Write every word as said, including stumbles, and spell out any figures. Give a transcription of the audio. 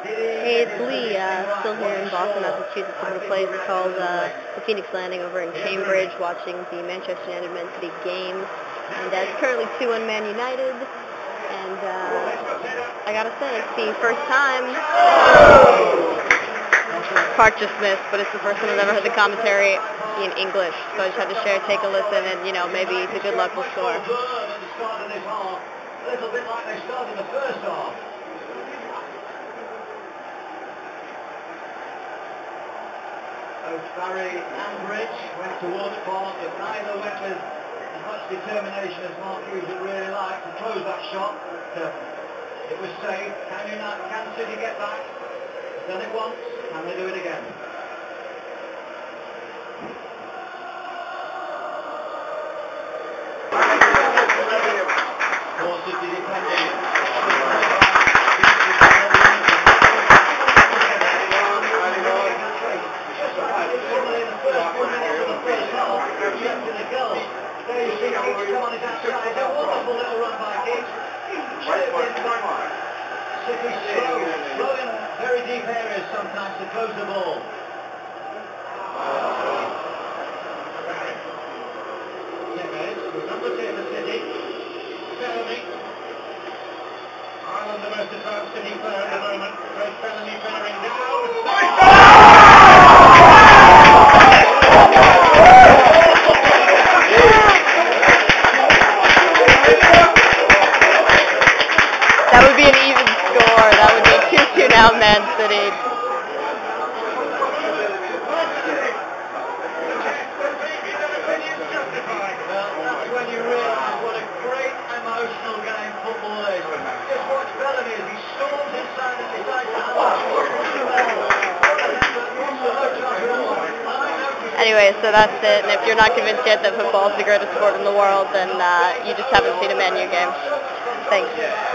Hey, it's Lee, uh, still here in Boston, Massachusetts, at a place called uh, the Phoenix Landing over in Cambridge, watching the Manchester United Man City game. And uh, it's currently two one Man United. And uh, I gotta say, it's the first time Park just missed, but it's the first time I've ever heard the commentary in English. So I just had to share, take a listen, and you know, maybe the good luck will score. A little bit like they started the first half. Both Barry and Rich went towards Park, but neither went with as much determination as Mark Hughes would really like to close that shot. But, uh, it was safe. Can you not? Can City get back? They've done it once. Can they do it again? Four City defending. Very deep areas sometimes to close the ball. Number two for City. Bellamy. Ireland the most advanced City player at the moment. Great Bellamy bearing down. That would be an even score. That would be two two now, Man City. When you realise what a great emotional game football is. Just watch Bellamy as he storms inside and decides to Anyway, so that's it. And if you're not convinced yet that football is the greatest sport in the world, then uh, you just haven't seen a Man U game. Thanks.